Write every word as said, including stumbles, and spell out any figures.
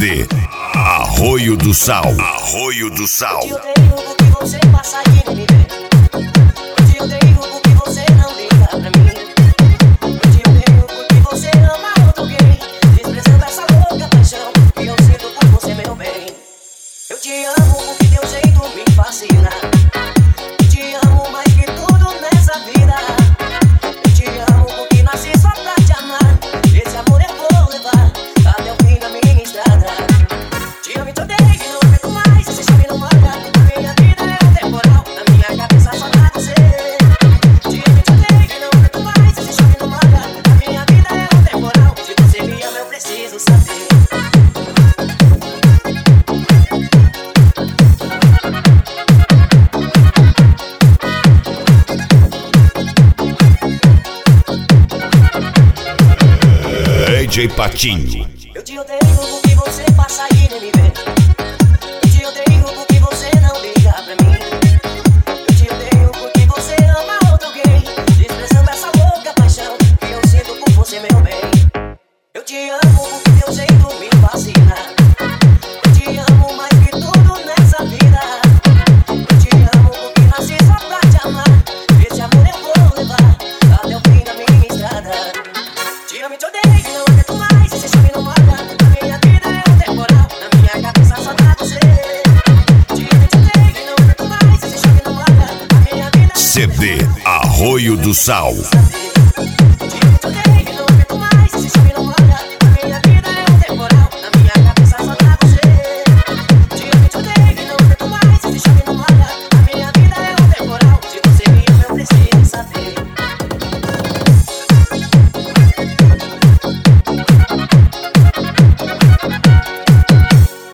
D Arroio do Sal. Arroio do Sal. Eu te odeio porque você passa e nem me vê. Eu te odeio porque você não liga pra mim. Eu te odeio porque você ama outro gay, desprezando essa louca paixão que eu sinto por você, meu bem. Eu te amo porque teu jeito me fascina. Eu te amo mais que tudo nessa vida. Eu te amo porque nasci só pra te amar. Esse amor eu vou levar até o fim da minha estrada. Te amo e te odeio e não aguento mais. Esse chave não manda. A minha vida é um temporal. Na minha cabeça só tá você. Te amo e te odeio e não aguento mais. Esse chave não manda. A minha vida é um temporal. Se você me ama eu preciso saber. D J Patinho. Eu te odeio porque você passa e nem me vê. Eu te odeio porque você não liga pra mim. Eu te odeio porque você ama outro gay, desprezando essa louca paixão que eu sinto por você, meu bem. Eu te amo porque teu jeito me fascina. Eu te amo mais que tudo nessa vida. Eu te amo porque nasci só pra te amar. Esse amor eu vou levar até o fim da minha estrada. Te amo e te odeio e não aguento mais. Esse chave não manda. A minha vida é um temporal. Na minha cabeça só tá você. Te amo e te odeio e não aguento mais. Esse chave não manda. A minha vida é um temporal. C D Arroio do Sal.